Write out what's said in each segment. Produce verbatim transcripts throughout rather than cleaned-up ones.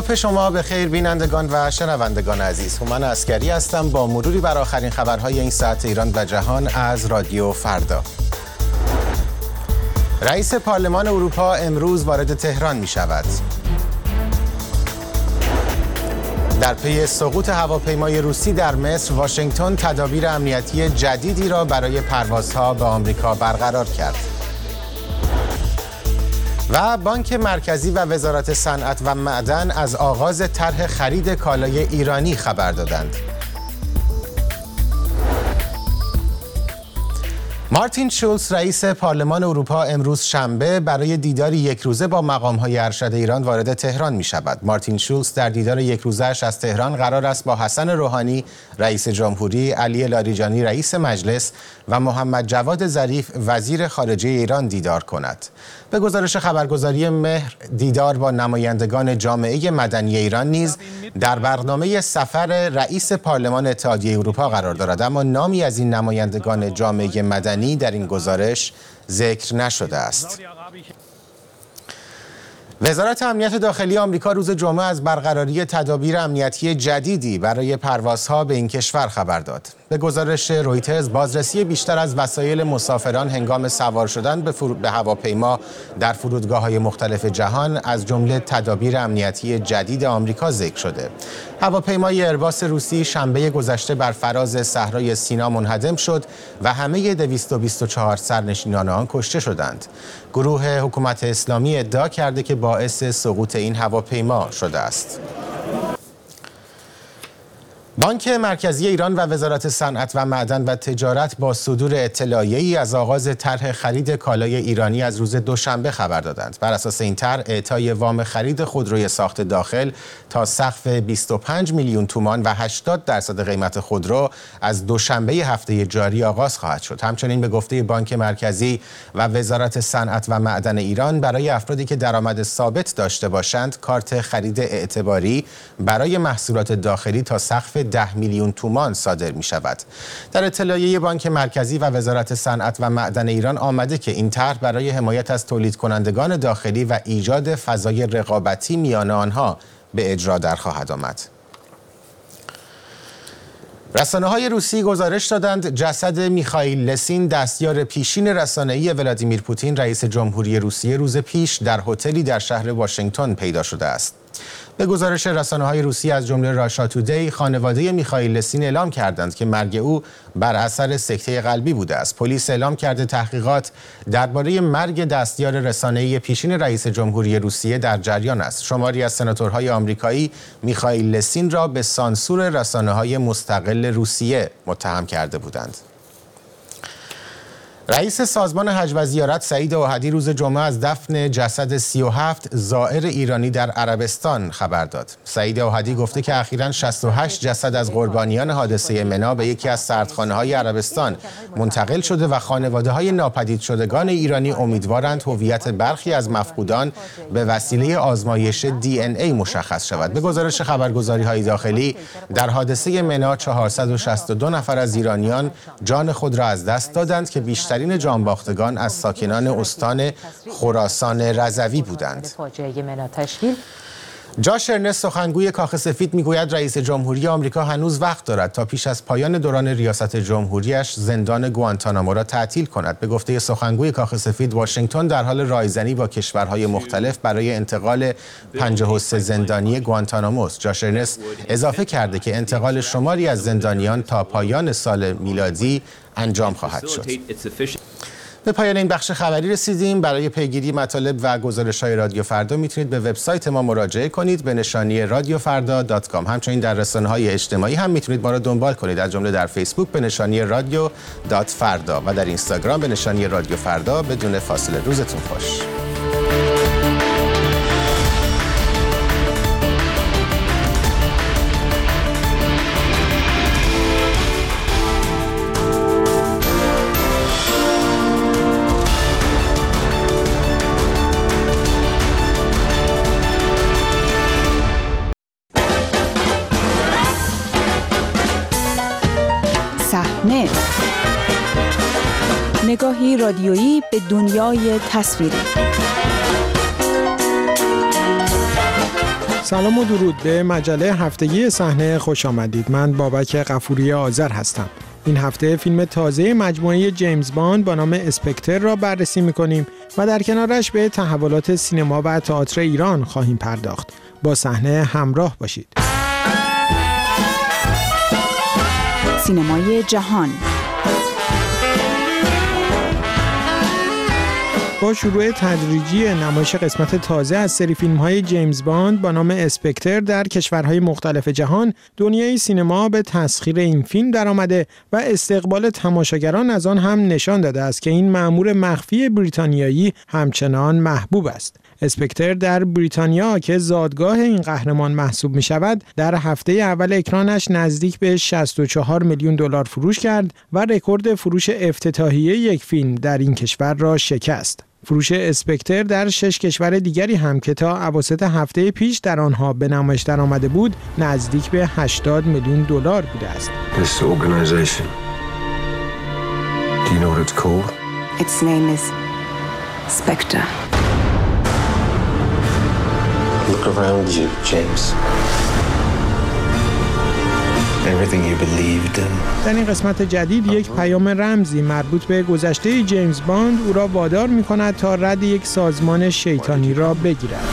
صبح شما به خیر بینندگان و شنوندگان عزیز. هومن عسکری هستم با مروری بر آخرین خبرهای این ساعت ایران و جهان از رادیو فردا. رئیس پارلمان اروپا امروز وارد تهران می شود. در پی سقوط هواپیمای روسی در مصر، واشنگتن تدابیر امنیتی جدیدی را برای پروازها به آمریکا برقرار کرد. و بانک مرکزی و وزارت صنعت و معدن از آغاز طرح خرید کالای ایرانی خبر دادند. مارتین شولز رئیس پارلمان اروپا امروز شنبه برای دیداری یک روزه با مقام‌های ارشد ایران وارد تهران می شود. مارتین شولز در دیدار یک روزه‌اش از تهران قرار است با حسن روحانی رئیس جمهوری، علی لاریجانی رئیس مجلس و محمد جواد ظریف وزیر خارجه ایران دیدار کند. به گزارش خبرگزاری مهر، دیدار با نمایندگان جامعه مدنی ایران نیز در برنامه سفر رئیس پارلمان اتحادیه اروپا قرار دارد، اما نامی از این نمایندگان جامعه مدنی در این گزارش ذکر نشده است. وزارت امنیت داخلی آمریکا روز جمعه از برقراری تدابیر امنیتی جدیدی برای پروازها به این کشور خبر داد. به گزارش رویترز، بازرسی بیشتر از وسایل مسافران هنگام سوار شدن به, فرو... به هواپیما در فرودگاه‌های مختلف جهان از جمله تدابیر امنیتی جدید آمریکا ذکر شده. هواپیمای ایرباس روسی شنبه گذشته بر فراز صحرای سینا منهدم شد و همه دویست و بیست و چهار سرنشینان آن کشته شدند. گروه حکومت اسلامی ادعا کرده که باعث سقوط این هواپیما شده است. بانک مرکزی ایران و وزارت صنعت و معدن و تجارت با صدور اطلاعیه‌ای از آغاز طرح خرید کالای ایرانی از روز دوشنبه خبر دادند. بر اساس این طرح، اعطای وام خرید خودروی ساخت داخل تا سقف بیست و پنج میلیون تومان و هشتاد درصد قیمت خودرو از دوشنبه هفته جاری آغاز خواهد شد. همچنین به گفته بانک مرکزی و وزارت صنعت و معدن ایران، برای افرادی که درآمد ثابت داشته باشند، کارت خرید اعتباری برای محصولات داخلی تا سقف ده میلیون تومان صادر می شود. در اطلاعیه بانک مرکزی و وزارت صنعت و معدن ایران آمده که این طرح برای حمایت از تولید کنندگان داخلی و ایجاد فضای رقابتی میان آنها به اجرا در خواهد آمد. رسانه‌های روسی گزارش دادند جسد میخائیل لسین، دستیار پیشین رسانه‌ای ولادیمیر پوتین رئیس جمهوری روسیه، روز پیش در هتلی در شهر واشنگتن پیدا شده است. به گزارش رسانه‌های روسی از جمله راشا تودی، خانواده میخائیل لسین اعلام کردند که مرگ او بر اثر سکته قلبی بوده است. پلیس اعلام کرده تحقیقات درباره مرگ دستیار رسانه‌ای پیشین رئیس جمهوری روسیه در جریان است. شماری از سناتورهای آمریکایی میخائیل لسین را به سانسور رسانه‌های مستقل روسیه متهم کرده بودند. رئیس سازمان حج و زیارت سعید اوحدی روز جمعه از دفن جسد سی و هفت زائر ایرانی در عربستان خبر داد. سعید اوحدی گفته که اخیراً شصت و هشت جسد از قربانیان حادثه منی به یکی از سردخانه‌های عربستان منتقل شده و خانواده‌های ناپدید شدگان ایرانی امیدوارند هویت برخی از مفقودان به وسیله آزمایش دی ان ای مشخص شود. به گزارش خبرگزاری‌های داخلی، در حادثه منی چهارصد و شصت و دو نفر از ایرانیان جان خود را از دست دادند که بیشتر این جانباختگان از ساکنان استان خراسان رضوی بودند. جاش ارنست، سخنگوی کاخ سفید، میگوید رئیس جمهوری آمریکا هنوز وقت دارد تا پیش از پایان دوران ریاست جمهوریش زندان گوانتانامو را تعطیل کند. به گفته سخنگوی کاخ سفید، واشنگتن در حال رایزنی با کشورهای مختلف برای انتقال پنجاه و سه زندانی گوانتانامو است. جاش ارنست اضافه کرده که انتقال شماری از زندانیان تا پایان سال میلادی انجام خواهد شد. به پایان این بخش خبری رسیدیم. برای پیگیری مطالب و گزارش‌های رادیو فردا میتونید به وبسایت ما مراجعه کنید به نشانی رادیو فردا دات کام. همچنین در رسانه‌های اجتماعی هم میتونید ما را دنبال کنید، از جمله در فیسبوک به نشانی رادیو دات فردا و در اینستاگرام به نشانی رادیو فردا. بدون فاصله. روزتون خوش. نگاهی رادیویی به دنیای تصویری. سلام و درود به مجله هفتگی صحنه خوش آمدید. من بابک غفوری آذر هستم. این هفته فیلم تازه مجموعه جیمز باند با نام اسپکتر را بررسی می‌کنیم و در کنارش به تحولات سینما و تئاتر ایران خواهیم پرداخت. با صحنه همراه باشید. سینمای جهان. با شروع تدریجی نمایش قسمت تازه از سری فیلم‌های جیمز باند با نام اسپکتر در کشورهای مختلف جهان، دنیای سینما به تسخیر این فیلم درآمده و استقبال تماشاگران از آن هم نشان داده است که این مأمور مخفی بریتانیایی همچنان محبوب است. اسپکتر در بریتانیا که زادگاه این قهرمان محسوب می شود، در هفته اول اکرانش نزدیک به شصت و چهار میلیون دلار فروش کرد و رکورد فروش افتتاحیه یک فیلم در این کشور را شکست. فروش اسپکتر در شش کشور دیگری هم که تا اواسط هفته پیش در آنها به نمایش درآمده بود، نزدیک به هشتاد میلیون دلار بوده است. This organization. Do you know what it's called? Its name is Spectre. Look around you, James. Everything you believed in. در این قسمت جدید یک پیام رمزی مربوط به گذشته جیمز باند او را وادار می‌کند تا رد یک سازمان شیطانی را بگیرد.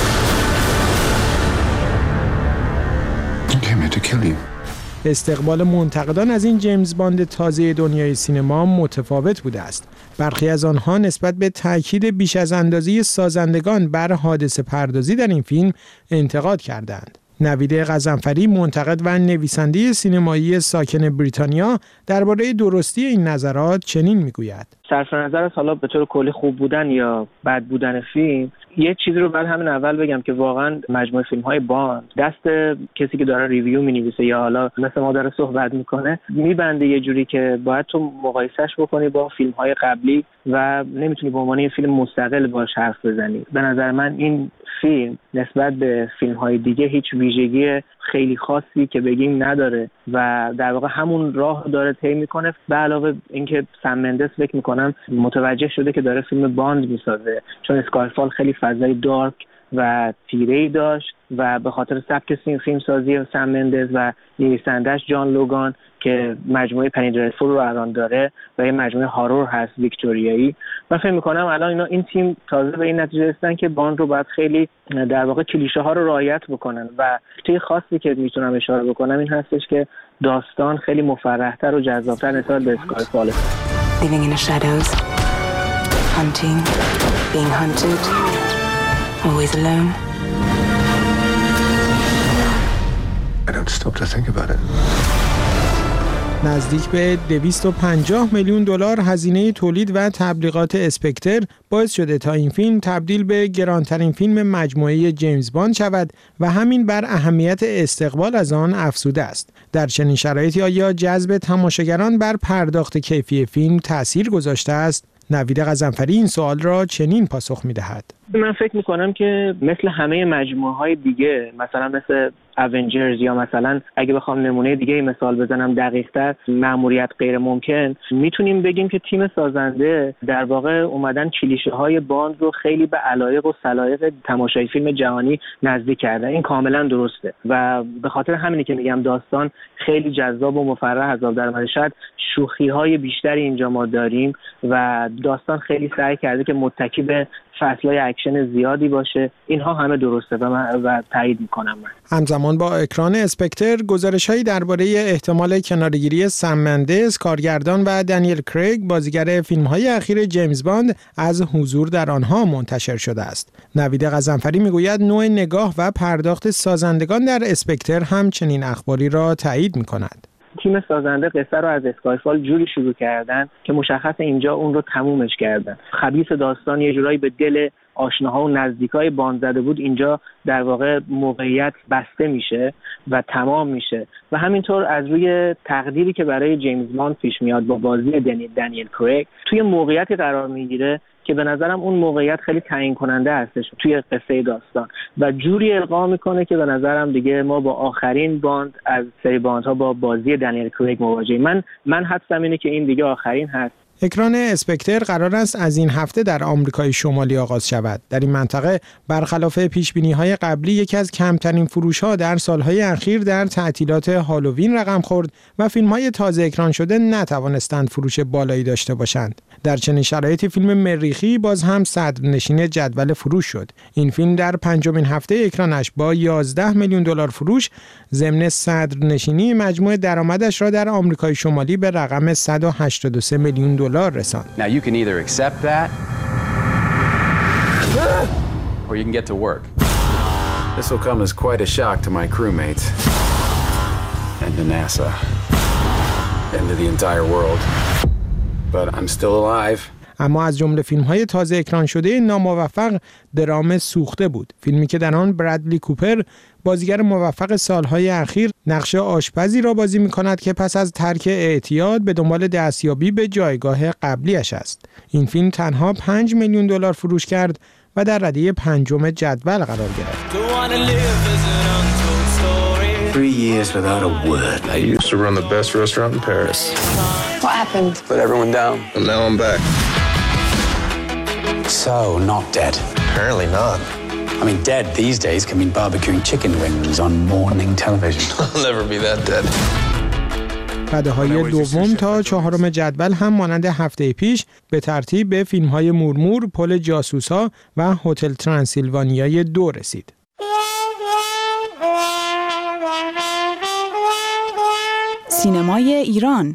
I came here to kill you. استقبال منتقدان از این جیمز باند تازه دنیای سینما متفاوت بوده است. برخی از آنها نسبت به تاکید بیش از اندازه سازندگان بر حادثه پردازی در این فیلم انتقاد کردند. نوید غضنفری، منتقد و نویسنده سینمایی ساکن بریتانیا، درباره درستی این نظرات چنین میگوید: صرف نظر از حالا به طور کلی خوب بودن یا بد بودن فیلم، یه چیزی رو بعد همین اول بگم که واقعا مجموعه فیلم‌های باند دست کسی که داره ریویو می‌نویسه یا حالا مثل ما داره صحبت میکنه میبنده یه جوری که باید تو مقایسهش بکنی با فیلم‌های قبلی و نمیتونی به عنوان یه فیلم مستقل باش حرف بزنی. به نظر من این فیلم نسبت به فیلم‌های دیگه هیچ ویژگی خیلی خاصی که بگیم نداره و در واقع همون راه داره طی میکنه. به علاوه اینکه سم مندس فکر میکنم متوجه شده که داره فیلم باند میسازه، چون اسکایفال خیلی فضای دارک و تیره‌ای داشت و به خاطر سبک فیلم سازی سم مندس و نویسنده‌اش جان لوگان که مجموعه پنی درسفول رو الان داره و یه مجموعه هارور هست ویکتوریایی، من فکر میکنم الان اینا این تیم تازه به این نتیجه رسیدن که باند رو باید خیلی در واقع کلیشه ها رو رعایت بکنن و توی خاصی که میتونم اشاره بکنم این هستش که داستان خیلی مفرح‌تر و جذاب‌تر نسبت به اسکایفال. Living in the shadows, hunting, being hunted, always alone. I don't stop to think about it. نزدیک به دویست و پنجاه میلیون دلار هزینه تولید و تبلیغات اسپکتر باعث شده تا این فیلم تبدیل به گرانترین فیلم مجموعه جیمز باند شود و همین بر اهمیت استقبال از آن افزوده است. در چنین شرایطی آیا جذب تماشاگران بر پرداخت کیفی فیلم تأثیر گذاشته است؟ نوید غضنفری این سوال را چنین پاسخ می‌دهد: من فکر میکنم که مثل همه مجموعه‌های دیگه، مثلا مثل اونجرز یا مثلا اگه بخوام نمونه دیگه مثال بزنم دقیق‌تر، مأموریت غیر ممکن، میتونیم بگیم که تیم سازنده در واقع اومدن کلیشه‌های باند رو خیلی به علایق و سلایق تماشای فیلم جهانی نزدیک کردن. این کاملا درسته و به خاطر همینی که میگم داستان خیلی جذاب و مفرح از آب در اومده. شاید شوخی‌های بیشتری اینجا ما داریم و داستان خیلی سعی کرده که متکی به فصل‌های اکشن زیادی باشه. اینها همه درسته و من و تایید میکنم. من همزمان با اکران اسپکتر، گزارش‌هایی درباره احتمال کناره‌گیری سم مندس، کارگردان، و دنیل کریگ، بازیگر فیلم‌های اخیر جیمز باند، از حضور در آنها منتشر شده است. نوید غضنفری میگوید نوع نگاه و پرداخت سازندگان در اسپکتر هم چنین اخباری را تایید می‌کند. تیم سازنده قصه رو از اسکایفال جوری شروع کردن که مشخص اینجا اون رو تمومش کردن. خبیث داستان یه جورایی به دل آشناها و نزدیکای باند زده بود، اینجا در واقع موقعیت بسته میشه و تمام میشه و همینطور از روی تقدیری که برای جیمز باند پیش میاد با بازی دنیل, دنیل کریگ توی موقعیتی قرار میگیره که به نظرم اون موقعیت خیلی تعیین کننده هستش توی قصه داستان و جوری القا میکنه که به نظرم دیگه ما با آخرین باند از سری باندها با بازی دنیل کریگ مواجهیم. من من حدسم اینه که این دیگه آخرین هست. اکران اسپکتر قرار است از این هفته در آمریکای شمالی آغاز شود. در این منطقه برخلاف پیشبینی‌های قبلی یکی از کمترین فروش‌ها در سال‌های اخیر در تعطیلات هالووین رقم خورد و فیلم‌های تازه اکران شده نتوانستند فروش بالایی داشته باشند. در چنین شرایطی فیلم مریخی باز هم صدرنشین جدول فروش شد. این فیلم در پنجمین هفته اکرانش با یازده میلیون دلار فروش ضمن صدرنشینی مجموع درآمدش را در آمریکای شمالی به رقم صد و هشتاد و سه میلیون دلار رساند. Now you can either accept that or you can get to work. This will come as quite a shock to my crewmates and to NASA and to the entire world. But I'm still alive. اما از جمله فیلم‌های تازه اکران شده ناموفق درام سوخته بود. فیلمی که در آن برادلی کوپر بازیگر موفق سالهای اخیر نقش آشپزی را بازی می‌کند که پس از ترک اعتیاد به دنبال دستیابی به جایگاه قبلیش است. این فیلم تنها پنج میلیون دلار فروش کرد و در رده پنجم جدول قرار گرفت. Three years without a word. I used to run the best restaurant in Paris. What happened? Let everyone down. And now I'm back. So, not dead. Apparently not. I mean, dead these days can mean barbecuing chicken wings on morning television. I'll never be that dead. رده‌های دوم تا چهارم جدول هم مانند هفته پیش به ترتیب به فیلم‌های مورمور، پل جاسوس‌ها و هتل ترانسیلوانیای دو رسید. سینمای ایران.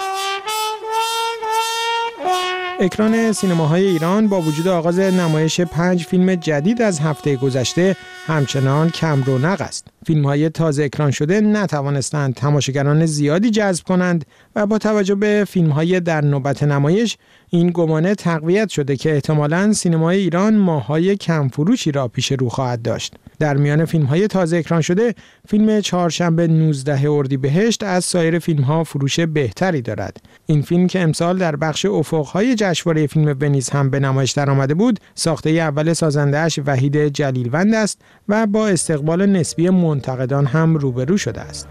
اکران سینماهای ایران با وجود آغاز نمایش پنج فیلم جدید از هفته گذشته همچنان کم رونق است. فیلم‌های تازه اکران شده نتوانستند تماشاگران زیادی جذب کنند و با توجه به فیلم‌های در نوبت نمایش این گمانه تقویت شده که احتمالاً سینمای ایران ماه‌های کم فروشی را پیش رو خواهد داشت. در میان فیلم‌های تازه اکران شده، فیلم چهارشنبه نوزدهم اردیبهشت از سایر فیلم‌ها فروش بهتری دارد. این فیلم که امسال در بخش افق‌های جشنواره فیلم ونیز هم به نمایش درآمده بود، ساخته اول سازنده‌اش وحید جلیلوند است و با استقبال نسبی منتقدان هم روبرو شده است.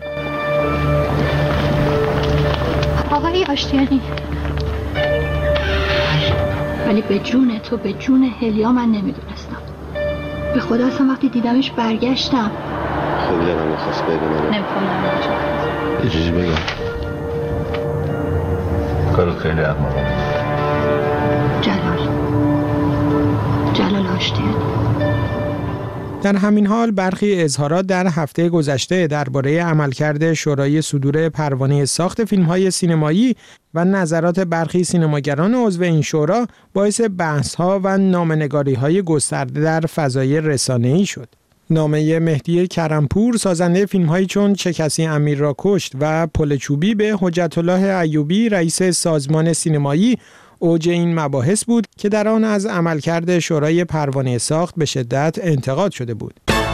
آقای آشتیانی، ولی به جون تو، به جون هلیا من نمیدونستم. به خدا اصلا وقتی دیدمش برگشتم. خیلی دلم می‌خواست ببینم. نمی‌خوام یه چیزی بگم. کارت خیلی احمقانه. جلال. جلال آشتیانی. در همین حال برخی اظهارات در هفته گذشته درباره عملکرد شورای صدور پروانه ساخت فیلم‌های سینمایی و نظرات برخی سینماگران عضو این شورا باعث بحث‌ها و نامه‌نگاری‌های گسترده در فضای رسانه‌ای شد. نامه مهدی کرمپور سازنده فیلم‌هایی چون چه کسی امیر را کشت و پل چوبی به حجت الله ایوبی رئیس سازمان سینمایی اوج این مباحث بود که در آن از عملکرد شورای پروانه ساخت به شدت انتقاد شده بود.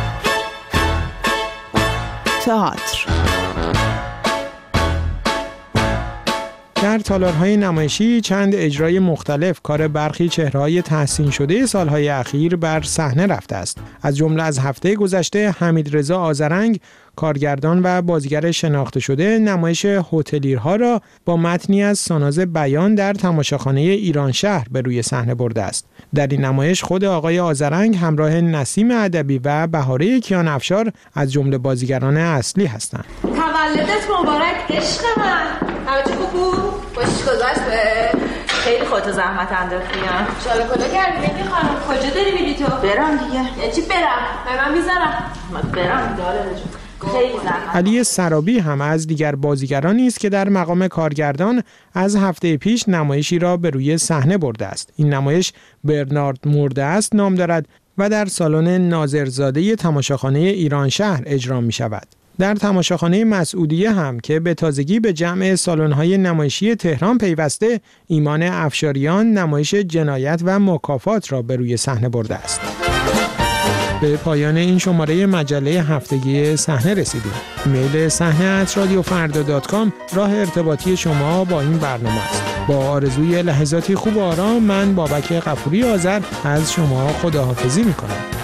تئاتر. در تالارهای نمایشی چند اجرای مختلف کار برخی چهره‌های تحسین شده سالهای اخیر بر صحنه رفته است. از جمله از هفته گذشته حمیدرضا آذرنگ، کارگردان و بازیگر شناخته شده، نمایش هتلیرها را با متنی از ساناز بیان در تماشاخانه ایران شهر به روی صحنه برده است. در این نمایش خود آقای آذرنگ همراه نسیم ادبی و بهاره کیان افشار از جمله بازیگران اصلی هستند. تولدت مبارک عشق من. همه چی خوب؟ خوش گذشت به خیلی خودتو زحمت انداختی. شاله کلا کردی بگی خانم کجا داری میری تو؟ برم دیگه. یعنی چی برم؟ من میذارم. من برم دیگه. حالا علی سرابی هم از دیگر بازیگرانی است که در مقام کارگردان از هفته پیش نمایشی را به روی صحنه برده است. این نمایش برنارد مرده است نام دارد و در سالن ناظرزاده تماشاخانه ایران شهر اجرا می شود. در تماشاخانه مسعودیه هم که به تازگی به جمع سالن‌های نمایشی تهران پیوسته، ایمان افشاریان نمایش جنایت و مکافات را به روی صحنه برده است. به پایان این شماره مجله هفتگی صحنه رسیدیم. ایمیل صحنه ات رادیو فردا دات کام راه ارتباطی شما با این برنامه است. با آرزوی لحظاتی خوب و آرام، من بابک غفوری آذر از شما خداحافظی می‌کنم.